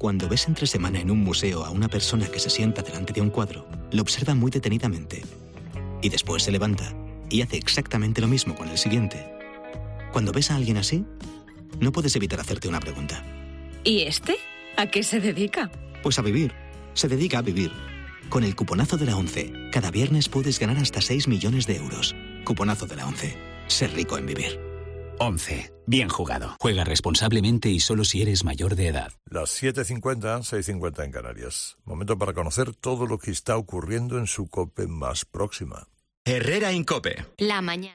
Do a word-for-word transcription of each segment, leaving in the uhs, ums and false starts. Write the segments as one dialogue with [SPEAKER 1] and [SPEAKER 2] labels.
[SPEAKER 1] Cuando ves entre semana en un museo a una persona que se sienta delante de un cuadro, lo observa muy detenidamente. Y después se levanta y hace exactamente lo mismo con el siguiente. Cuando ves a alguien así, no puedes evitar hacerte una pregunta.
[SPEAKER 2] ¿Y este? ¿A qué se dedica?
[SPEAKER 1] Pues a vivir. Se dedica a vivir. Con el cuponazo de la ONCE, cada viernes puedes ganar hasta seis millones de euros. Cuponazo de la ONCE. Ser rico en vivir.
[SPEAKER 3] ONCE. Bien jugado. Juega responsablemente y solo si eres mayor de edad.
[SPEAKER 4] Las siete cincuenta, seis cincuenta en Canarias. Momento para conocer todo lo que está ocurriendo en su COPE más próxima.
[SPEAKER 5] Herrera Incope.
[SPEAKER 6] La mañana.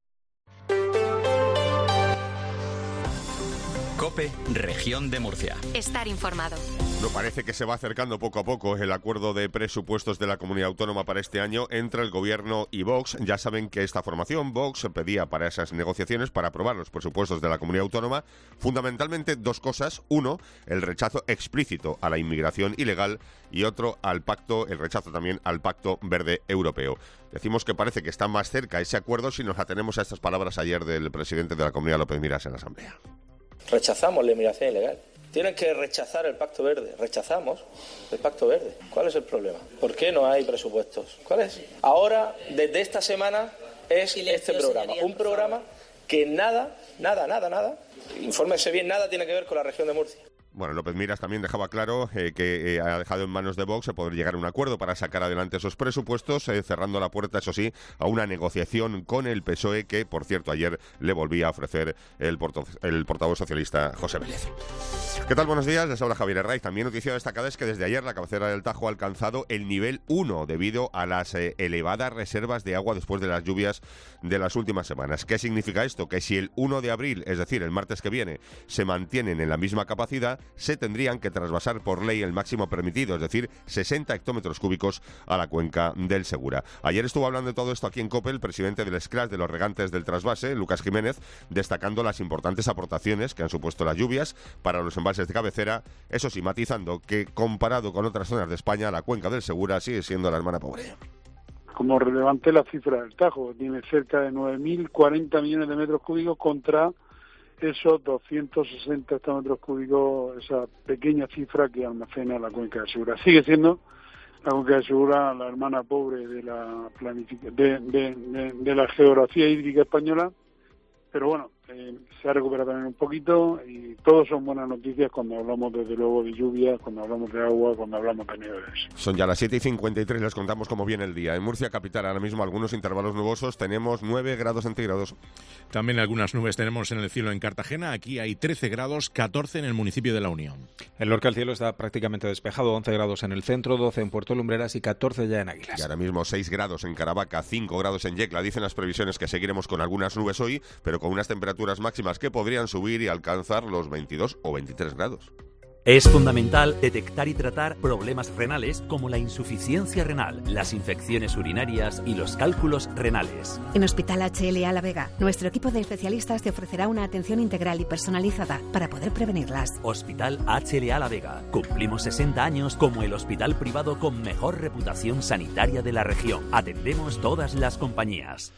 [SPEAKER 5] COPE, Región de Murcia.
[SPEAKER 6] Estar informado.
[SPEAKER 7] No parece que se va acercando poco a poco el acuerdo de presupuestos de la comunidad autónoma para este año entre el Gobierno y Vox. Ya saben que esta formación, Vox, pedía para esas negociaciones, para aprobar los presupuestos de la comunidad autónoma, fundamentalmente dos cosas. Uno, el rechazo explícito a la inmigración ilegal y otro, al pacto, el rechazo también al Pacto Verde Europeo. Decimos que parece que está más cerca ese acuerdo si nos atenemos a estas palabras ayer del presidente de la Comunidad, López Miras, en la Asamblea.
[SPEAKER 8] Rechazamos la inmigración ilegal. Tienen que rechazar el Pacto Verde. Rechazamos el Pacto Verde. ¿Cuál es el problema? ¿Por qué no hay presupuestos? ¿Cuál es? Ahora, desde esta semana, es Silencio, este programa. Señoría, un programa que nada, nada, nada, nada, infórmese bien, nada tiene que ver con la región de Murcia.
[SPEAKER 7] Bueno, López Miras también dejaba claro eh, que eh, ha dejado en manos de Vox poder llegar a un acuerdo para sacar adelante esos presupuestos, eh, cerrando la puerta, eso sí, a una negociación con el P S O E que, por cierto, ayer le volvía a ofrecer el, porto, el portavoz socialista José Vélez. ¿Qué tal? Buenos días, les habla Javier Herraiz. También noticia destacada es que desde ayer la cabecera del Tajo ha alcanzado el nivel uno debido a las eh, elevadas reservas de agua después de las lluvias de las últimas semanas. ¿Qué significa esto? Que si el uno de abril, es decir, el martes que viene, se mantienen en la misma capacidad, se tendrían que trasvasar por ley el máximo permitido, es decir, sesenta hectómetros cúbicos a la cuenca del Segura. Ayer estuvo hablando de todo esto aquí en COPE el presidente del SCRAS de los regantes del trasvase, Lucas Jiménez, destacando las importantes aportaciones que han supuesto las lluvias para los embalses de cabecera, eso sí, matizando que comparado con otras zonas de España, la cuenca del Segura sigue siendo la hermana pobre.
[SPEAKER 9] Como relevante la cifra del Tajo, tiene cerca de nueve mil cuarenta millones de metros cúbicos contra esos doscientos sesenta hectómetros cúbicos, esa pequeña cifra que almacena la cuenca del Segura. Sigue siendo la cuenca del Segura la hermana pobre de la planific- de, de, de, de la geografía hídrica española, pero bueno, eh, se ha recuperado también un poquito y todos son buenas noticias cuando hablamos desde luego de lluvia, cuando hablamos de agua, cuando hablamos de nieves.
[SPEAKER 7] Son ya las siete y cincuenta y tres, les contamos cómo viene el día. En Murcia capital ahora mismo algunos intervalos nubosos, tenemos nueve grados centígrados.
[SPEAKER 10] También algunas nubes tenemos en el cielo en Cartagena, aquí hay trece grados, catorce en el municipio de La Unión.
[SPEAKER 11] En Lorca el cielo está prácticamente despejado, once grados en el centro, doce en Puerto Lumbreras y catorce ya en Águilas.
[SPEAKER 7] Y ahora mismo seis grados en Caravaca, cinco grados en Yecla. Dicen las previsiones que seguiremos con algunas nubes hoy, pero con unas temperaturas máximas que podrían subir y alcanzar los veintidós o veintitrés grados.
[SPEAKER 12] Es fundamental detectar y tratar problemas renales como la insuficiencia renal, las infecciones urinarias y los cálculos renales.
[SPEAKER 13] En Hospital H L A La Vega, nuestro equipo de especialistas te ofrecerá una atención integral y personalizada para poder prevenirlas.
[SPEAKER 12] Hospital H L A La Vega. Cumplimos sesenta años como el hospital privado con mejor reputación sanitaria de la región. Atendemos todas las compañías.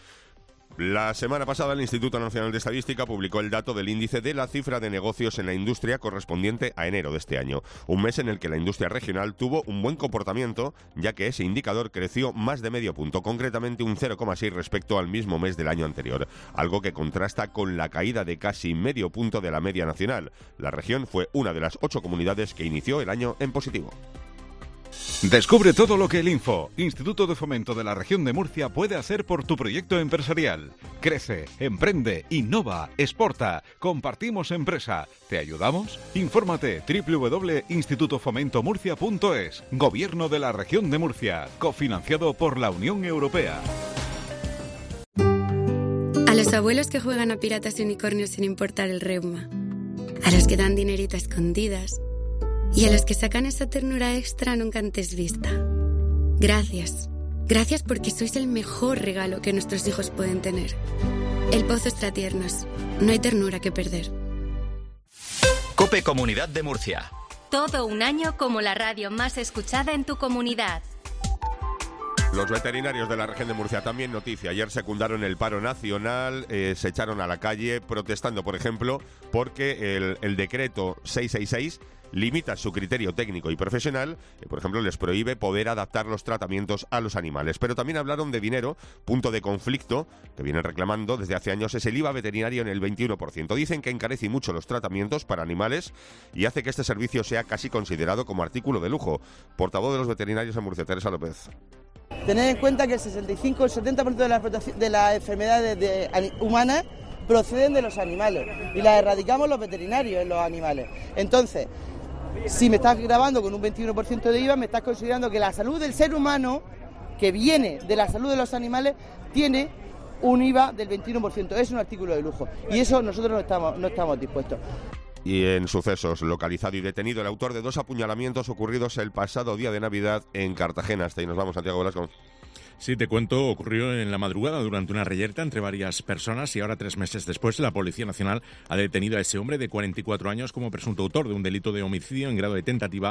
[SPEAKER 7] La semana pasada el Instituto Nacional de Estadística publicó el dato del índice de la cifra de negocios en la industria correspondiente a enero de este año, un mes en el que la industria regional tuvo un buen comportamiento, ya que ese indicador creció más de medio punto, concretamente un cero coma seis respecto al mismo mes del año anterior, algo que contrasta con la caída de casi medio punto de la media nacional. La región fue una de las ocho comunidades que inició el año en positivo.
[SPEAKER 14] Descubre todo lo que el Info, Instituto de Fomento de la Región de Murcia, puede hacer por tu proyecto empresarial. Crece, emprende, innova, exporta, compartimos empresa. ¿Te ayudamos? Infórmate doble u doble u doble punto instituto fomento murcia punto es. Gobierno de la Región de Murcia, cofinanciado por la Unión Europea.
[SPEAKER 15] A los abuelos que juegan a piratas y unicornios sin importar el reuma. A los que dan dinerito a escondidas. Y a los que sacan esa ternura extra nunca antes vista. Gracias. Gracias porque sois el mejor regalo que nuestros hijos pueden tener. El Pozo Extratiernos. No hay ternura que perder.
[SPEAKER 5] COPE Comunidad de Murcia.
[SPEAKER 6] Todo un año como la radio más escuchada en tu comunidad.
[SPEAKER 7] Los veterinarios de la región de Murcia también noticia. Ayer secundaron el paro nacional, eh, se echaron a la calle protestando, por ejemplo, porque el, el decreto seiscientos sesenta y seis limita su criterio técnico y profesional, eh, por ejemplo, les prohíbe poder adaptar los tratamientos a los animales. Pero también hablaron de dinero, punto de conflicto que vienen reclamando desde hace años, es el I V A veterinario en el veintiuno por ciento. Dicen que encarece mucho los tratamientos para animales y hace que este servicio sea casi considerado como artículo de lujo. Portavoz de los veterinarios en Murcia, Teresa López.
[SPEAKER 16] Tened en cuenta que el sesenta y cinco o el setenta por ciento de las, de las enfermedades de, humanas proceden de los animales y las erradicamos los veterinarios en los animales. Entonces, si me estás grabando con un veintiuno por ciento de I V A, me estás considerando que la salud del ser humano, que viene de la salud de los animales, tiene un I V A del veintiuno por ciento. Es un artículo de lujo y eso nosotros no estamos, no estamos dispuestos.
[SPEAKER 7] Y en sucesos, localizado y detenido el autor de dos apuñalamientos ocurridos el pasado día de Navidad en Cartagena. Hasta ahí nos vamos, Santiago Velasco.
[SPEAKER 10] Sí, te cuento, ocurrió en la madrugada durante una reyerta entre varias personas y ahora, tres meses después, la Policía Nacional ha detenido a ese hombre de cuarenta y cuatro años como presunto autor de un delito de homicidio en grado de tentativa